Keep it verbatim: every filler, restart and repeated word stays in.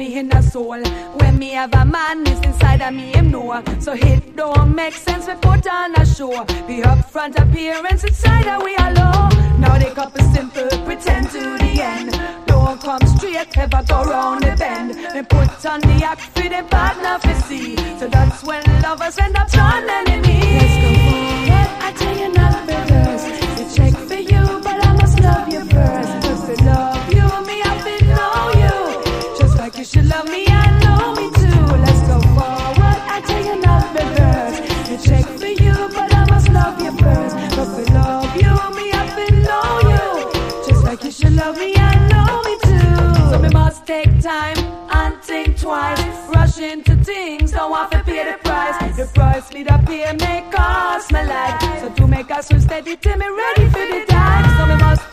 me inner soul. When me have a man, is inside of me, him know. So it don't make sense we put on a show. The upfront appearance inside of we alone. Now they couple simple, pretend to the end. Don't come straight, ever go round the bend. They put on the act for the partner for see. So that's when lovers end up turn enemies. Let's go forward, I tell you not reverse. You check for you, but I must love you first. Just to love you, me I feel know you. Just like you should love me, I know me too. Let's go forward, I tell you not reverse. You check for you, but I must love you first. Just to love you, me I feel know you. Just like you should love me, I know me too. So we must take time and think twice. Rush into things, don't want to pay the price. The price me the pay may cost my life. So to make us so steady till me ready for the time. So we must